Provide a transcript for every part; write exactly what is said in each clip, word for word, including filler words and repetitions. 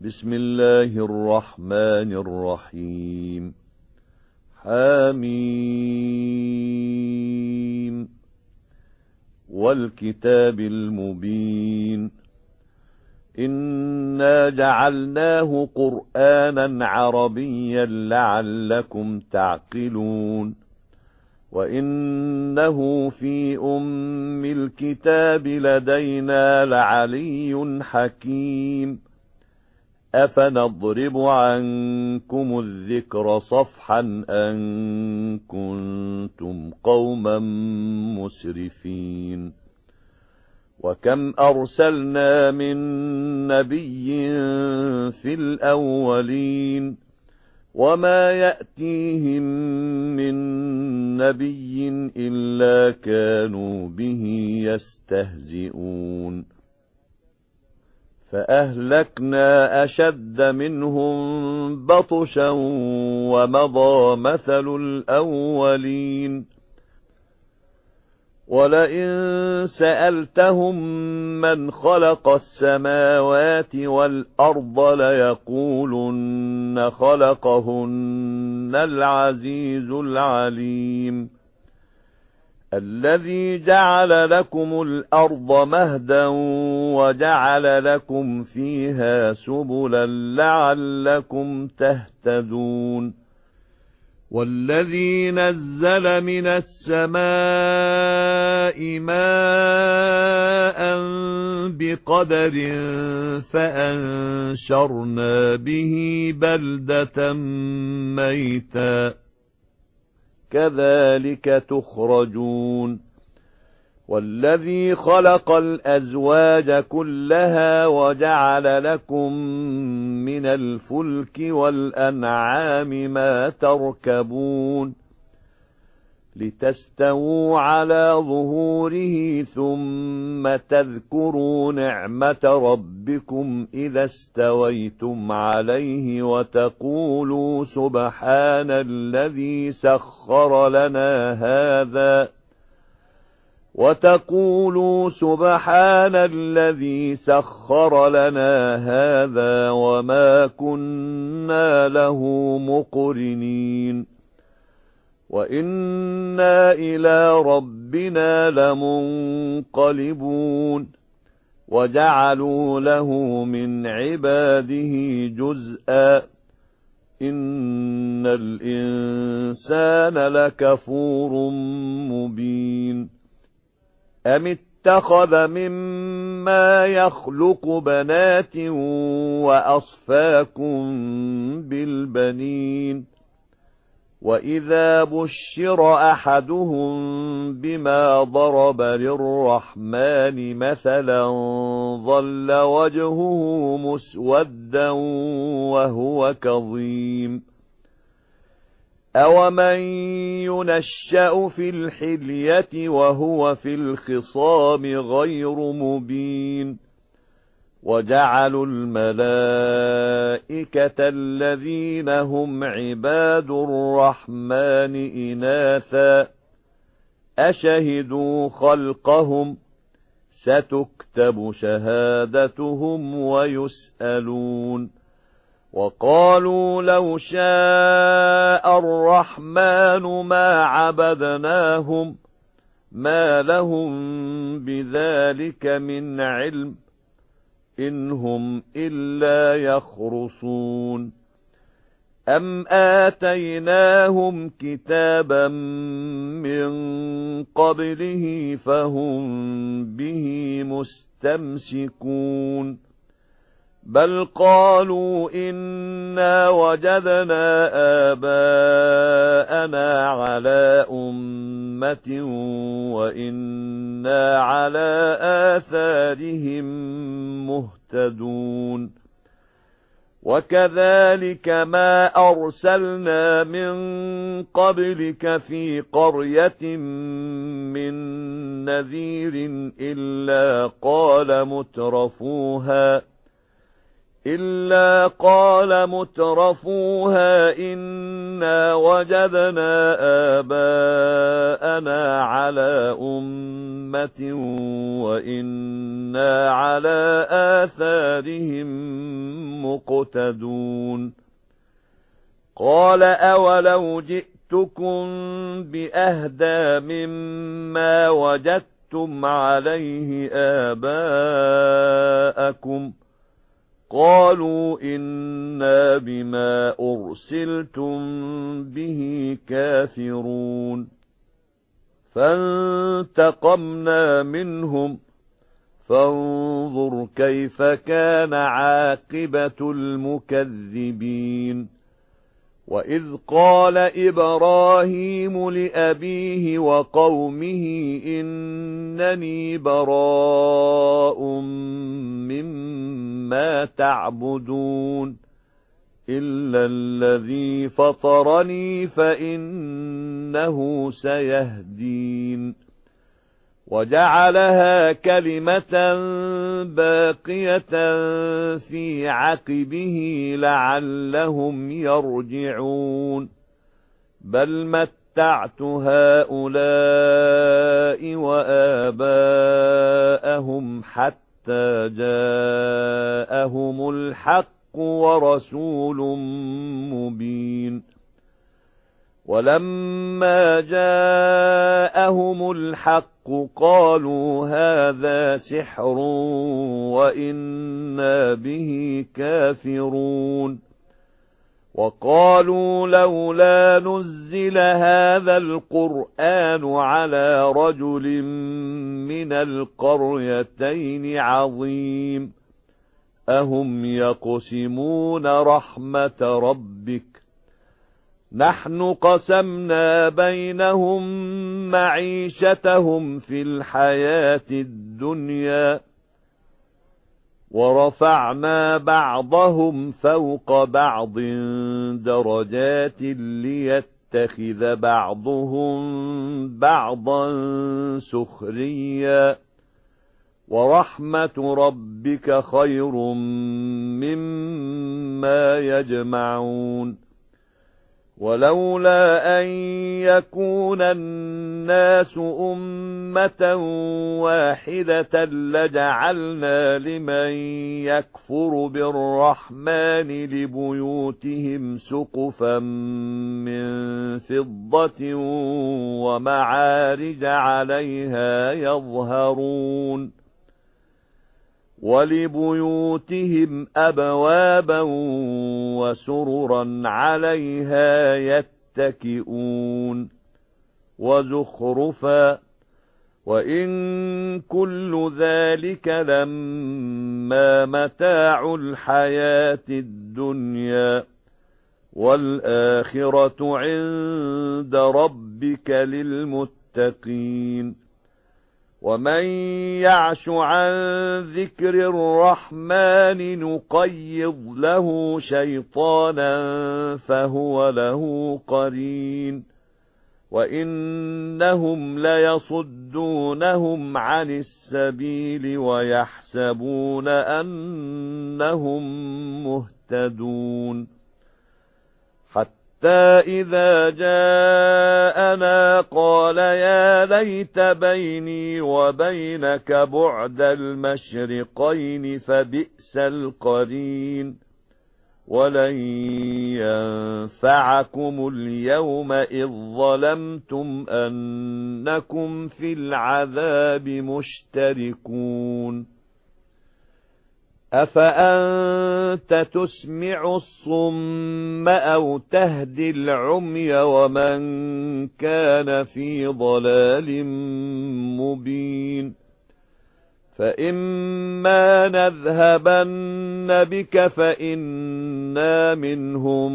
بسم الله الرحمن الرحيم. حميم والكتاب المبين. إنا جعلناه قرآنا عربيا لعلكم تعقلون. وإنه في أم الكتاب لدينا لعلي حكيم. أفنضرب عنكم الذكر صفحا أن كنتم قوما مسرفين. وكم أرسلنا من نبي في الأولين وما يأتيهم من نبي إلا كانوا به يستهزئون. فأهلكنا أشد منهم بطشا ومضى مثل الأولين. ولئن سألتهم من خلق السماوات والأرض ليقولن خلقهن العزيز العليم. الذي جعل لكم الأرض مهدا وجعل لكم فيها سبلا لعلكم تهتدون. والذي نزل من السماء ماء بقدر فأنشرنا به بلدة ميتا كذلك تخرجون. والذي خلق الأزواج كلها وجعل لكم من الفلك والأنعام ما تركبون لتستووا على ظهوره ثم تذكروا نعمة ربكم إذا استويتم عليه وتقولوا سبحان الذي سخر لنا هذا وتقولوا سبحان الذي سخر لنا هذا وما كنا له مقرنين وإنا إلى ربنا لمنقلبون. وجعلوا له من عباده جزءا إن الإنسان لكفور مبين. أم اتخذ مما يخلق بنات وأصفاكم بالبنين. وإذا بشر أحدهم بما ضرب للرحمن مثلا ظل وجهه مسودا وهو كظيم. أومن ينشأ في الحلية وهو في الخصام غير مبين. وجعلوا الملائكة الذين هم عباد الرحمن إناثا أشهدوا خلقهم ستكتب شهادتهم ويسألون. وقالوا لو شاء الرحمن ما عبدناهم ما لهم بذلك من علم إن هم إلا يخرصون. أم آتيناهم كتابا من قبله فهم به مستمسكون. بل قالوا إنا وجدنا آباءنا على أمة وإنا على آثارهم مهتدون. وكذلك ما أرسلنا من قبلك في قرية من نذير إلا قال مترفوها إلا قال مترفوها إنا وجدنا آباءنا على أمة وإنا على آثارهم مقتدون قال أولو جئتكم بأهدى مما وجدتم عليه آباءكم قالوا إنا بما أرسلتم به كافرون فانتقمنا منهم فانظر كيف كان عاقبة المكذبين وإذ قال إبراهيم لأبيه وقومه إنني براء مما تعبدون إلا الذي فطرني فإنه سيهدين وجعلها كلمة باقية في عقبه لعلهم يرجعون بل متعت هؤلاء وآباءهم حتى جاءهم الحق ورسول مبين ولما جاءهم الحق قالوا هذا سحر وإنا به كافرون وقالوا لولا نزل هذا القرآن على رجل من القريتين عظيم أهم يقسمون رحمة ربك نحن قسمنا بينهم معيشتهم في الحياة الدنيا ورفعنا بعضهم فوق بعض درجات ليتخذ بعضهم بعضا سخريا ورحمة ربك خير مما يجمعون ولولا أن يكون الناس أمة واحدة لجعلنا لمن يكفر بالرحمن لبيوتهم سقفا من فضة ومعارج عليها يظهرون ولبيوتهم أبوابا وسررا عليها يتكئون وزخرفا وإن كل ذلك لما متاع الحياة الدنيا والآخرة عند ربك للمتقين ومن يعش عن ذكر الرحمن نقيض له شيطانا فهو له قرين وإنهم ليصدونهم عن السبيل ويحسبون أنهم مهتدون حتى إذا جاءنا قال يا ليت بيني وبينك بعد المشرقين فبئس القرين ولن ينفعكم اليوم إذ ظلمتم أنكم في العذاب مشتركون أفأنت تسمع الصم أو تهدي العمي ومن كان في ضلال مبين فإما نذهبن بك فإنا منهم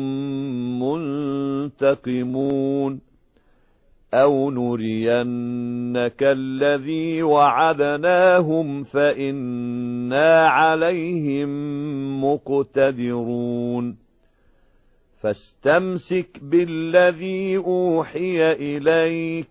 منتقمون أو نرينك الذي وعدناهم فإنا عليهم مقتدرون فاستمسك بالذي أوحي إليك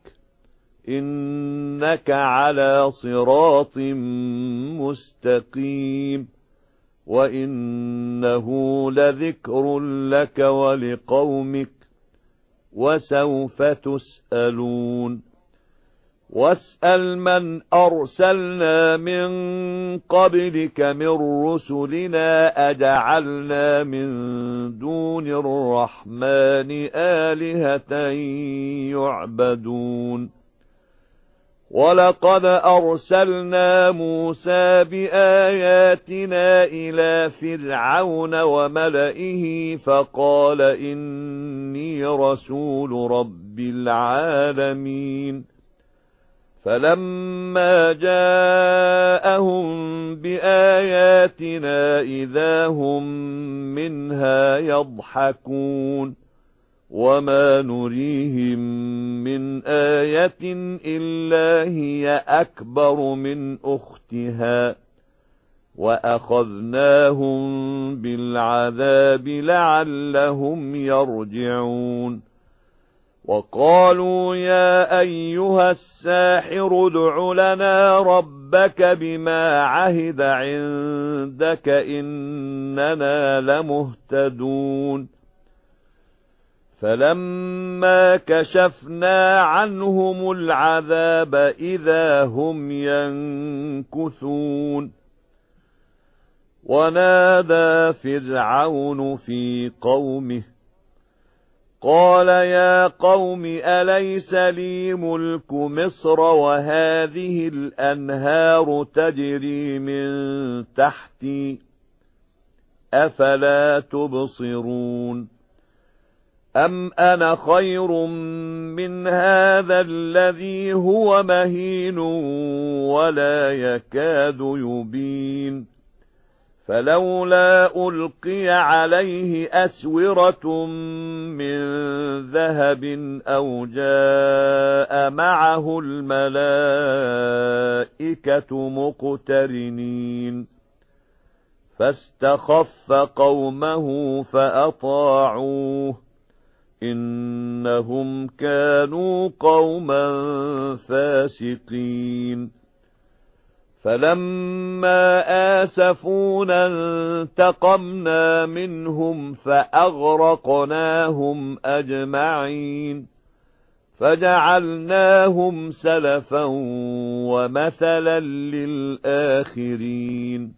إنك على صراط مستقيم وإنه لذكر لك ولقومك وسوف تسألون واسأل من أرسلنا من قبلك من رسلنا أجعلنا من دون الرحمن آلهة يعبدون ولقد أرسلنا موسى بآياتنا إلى فرعون وملئه فقال إني رسول رب العالمين فلما جاءهم بآياتنا إذا هم منها يضحكون وما نريهم من آية إلا هي أكبر من أختها وأخذناهم بالعذاب لعلهم يرجعون وقالوا يا أيها الساحر ادع لنا ربك بما عهد عندك إننا لمهتدون فلما كشفنا عنهم العذاب إذا هم ينكثون ونادى فرعون في قومه قال يا قوم أليس لي ملك مصر وهذه الأنهار تجري من تحتي أفلا تبصرون أم أنا خير من هذا الذي هو مهين ولا يكاد يبين فلولا ألقي عليه أسورة من ذهب أو جاء معه الملائكة مقترنين فاستخف قومه فأطاعوه إنهم كانوا قوما فاسقين فلما آسفونا انتقمنا منهم فأغرقناهم أجمعين فجعلناهم سلفا ومثلا للآخرين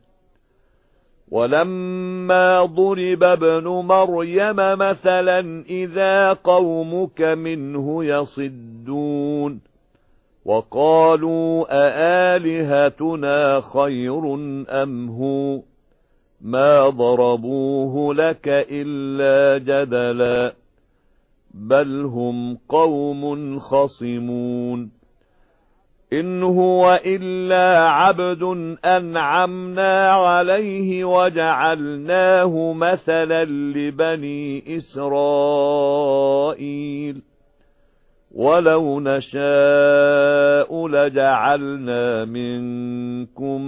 ولما ضرب ابن مريم مثلا إذا قومك منه يصدون وقالوا أآلهتنا خير أم هو ما ضربوه لك إلا جدلا بل هم قوم خصمون إن هو إلا عبد أنعمنا عليه وجعلناه مثلا لبني إسرائيل ولو نشاء لجعلنا منكم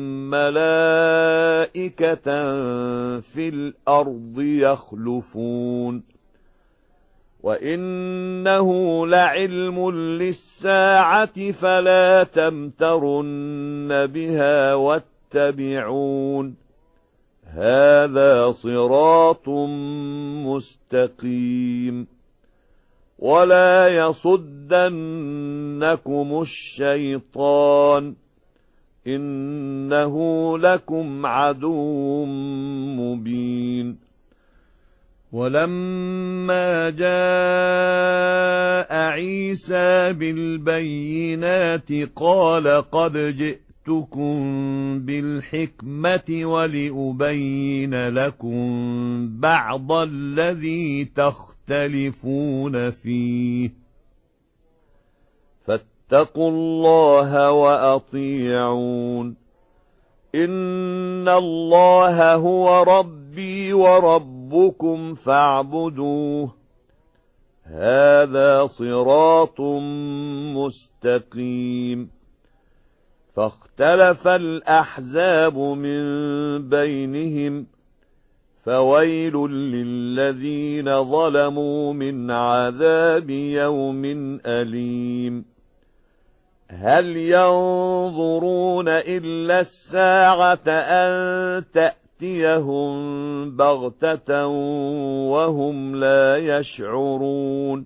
ملائكة في الأرض يخلفون وإنه لعلم للساعة فلا تمترن بها واتبعون هذا صراط مستقيم ولا يصدنكم الشيطان إنه لكم عدو مبين ولما جاء عيسى بالبينات قال قد جئتكم بالحكمة ولأبين لكم بعض الذي تختلفون فيه فاتقوا الله وأطيعون إن الله هو ربي وربكم فاعبدوه هذا صراط مستقيم فاختلف الأحزاب من بينهم فويل للذين ظلموا من عذاب يوم أليم هل ينظرون إلا الساعة أن تأتي يأتيهم بغتة وهم لا يشعرون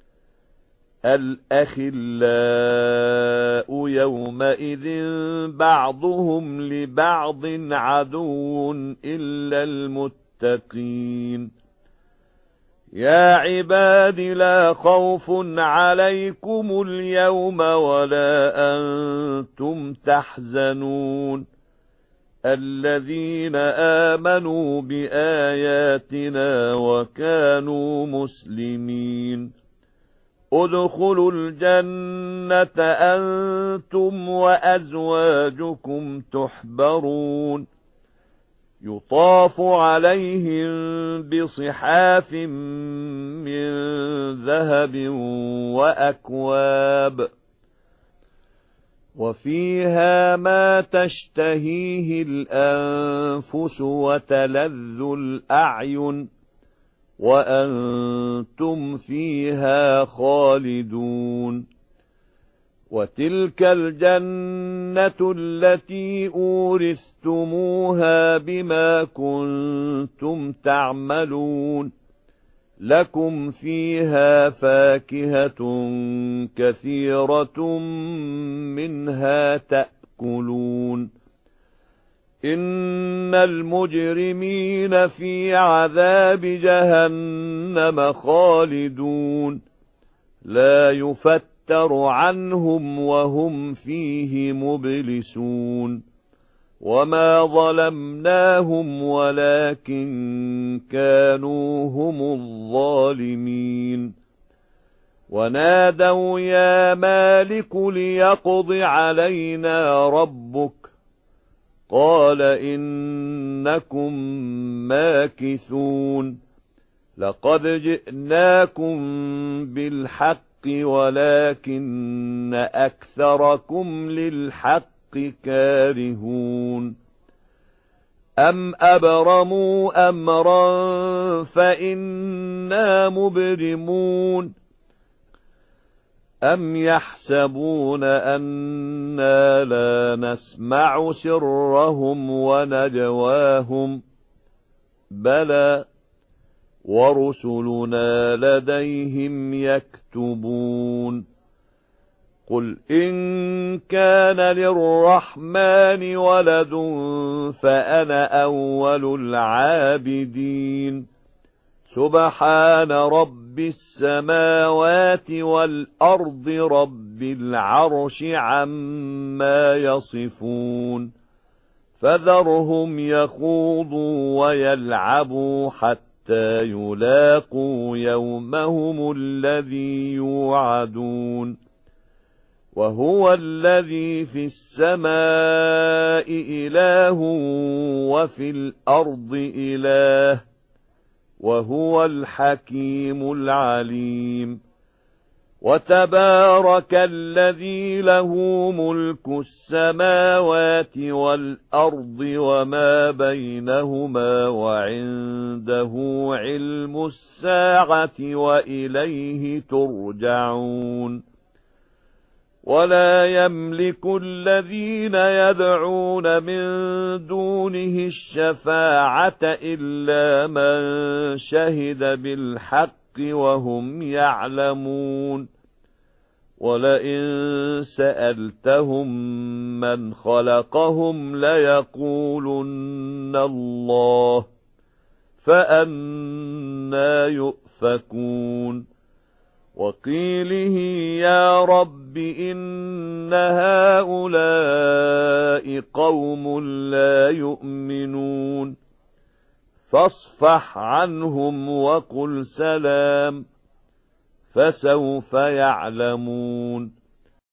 الأخلاء يومئذ بعضهم لبعض عدو إلا المتقين يا عباد لا خوف عليكم اليوم ولا أنتم تحزنون الذين آمنوا بآياتنا وكانوا مسلمين ادخلوا الجنة أنتم وأزواجكم تحبرون يطاف عليهم بصحاف من ذهب وأكواب وفيها ما تشتهيه الأنفس وتلذ الأعين وأنتم فيها خالدون وتلك الجنة التي أورثتموها بما كنتم تعملون لكم فيها فاكهة كثيرة منها تأكلون إن المجرمين في عذاب جهنم خالدون لا يفتر عنهم وهم فيه مبلسون وما ظلمناهم ولكن كانوا هم الظالمين ونادوا يا مالك ليقض علينا ربك قال إنكم ماكثون لقد جئناكم بالحق ولكن أكثركم للحق كارهون أم أبرموا أمرا فإنا مبرمون أم يحسبون أنا لا نسمع سرهم ونجواهم بلى ورسلنا لديهم يكتبون قل إن كان للرحمن ولد فأنا أول العابدين سبحان رب السماوات والأرض رب العرش عما يصفون فذرهم يخوضوا ويلعبوا حتى يلاقوا يومهم الذي يوعدون وهو الذي في السماء إله وفي الأرض إله وهو الحكيم العليم وتبارك الذي له ملك السماوات والأرض وما بينهما وعنده علم الساعة وإليه ترجعون ولا يملك الذين يدعون من دونه الشفاعة إلا من شهد بالحق وهم يعلمون ولئن سألتهم من خلقهم ليقولن الله فأنى يؤفكون وقيله يا رب إن هؤلاء قوم لا يؤمنون فاصفح عنهم وقل سلام فسوف يعلمون